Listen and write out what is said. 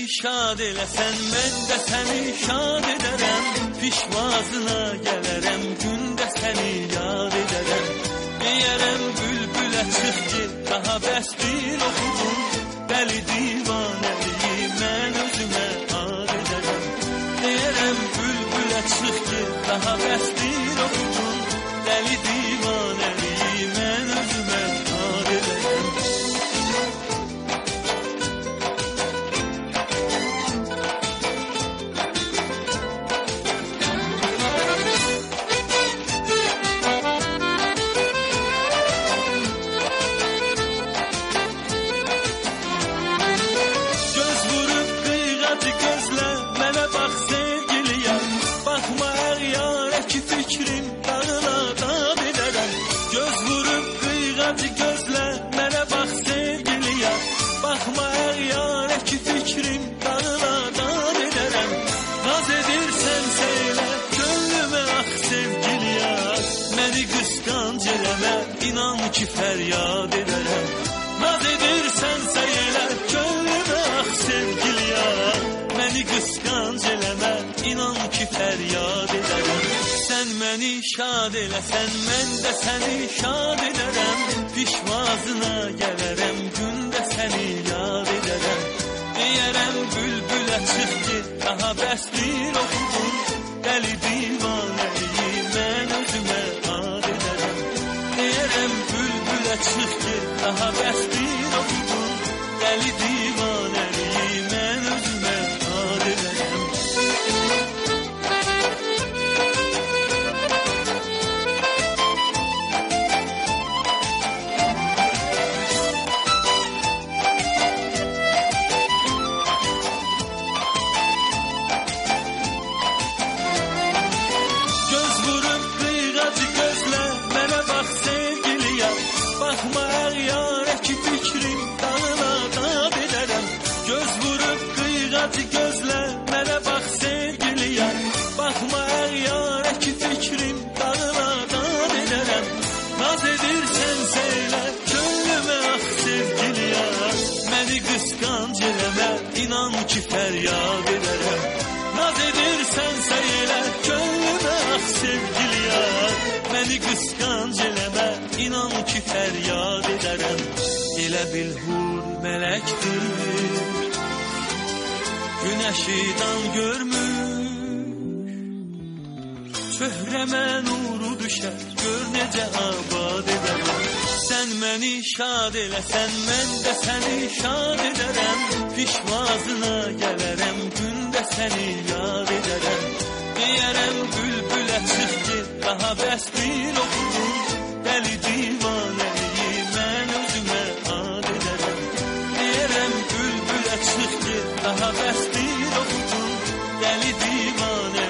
şad eləsən, mən də səni şad edərəm. Pişvazına gələrəm, gündə səni yad edərəm. Deyərəm bülbülə çıx ki, daha bəs bir oxudum. Dəli divanəliyi mən özümə ad edərəm. Deyərəm bülbülə çıx ki, daha bəs bir oxudum. Dəli divanəliyi mən özümə ad edərəm. İnan ki fəryad edərəm. Naz edirsənsə elə könlümə ax sevgili yar. Məni qısqanc eləmə, inan ki fəryad edərəm. Sən məni şad eləsən, mən də səni şad edərəm. Pişvazına gələrəm, gündə səni yad edərəm. Deyərəm bülbülə çıx ki, daha bəs bir oxudum. Dəli divanəliyi mən özümə ad edərəm. Deyərəm bülbülə çıx ki, daha bəs bir oxudum. Dəli divanəliyi mən özümə ad edərəm. Gözlə, mənə bax sevgili yar. Baxma əğyarə ki fikrim dağına dad edərəm. Naz edirsənsə elə könlümə ax sevgili yar. Məni qısqanc eləmə, inan ki fəryad edərəm. Naz edirsənsə elə könlümə ax sevgili yar. Məni qısqanc eləmə, inan ki fəryad edərəm. Elə bil hur mələkdir, güneşidan görmüş. Çöhrəmə nuru düşər, gör necə abad edərəm. Sən məni şad eləsən, mən də səni şad edərəm. Pişvazına gələrəm, gündə səni yad edərəm. Deyərəm bülbülə çıx ki, daha bəs bir oxudum. Dəli divanəliyi mən özümə ad edərəm. Deyərəm bülbülə çıx ki, daha bəs bir oxudum. Dəli divanə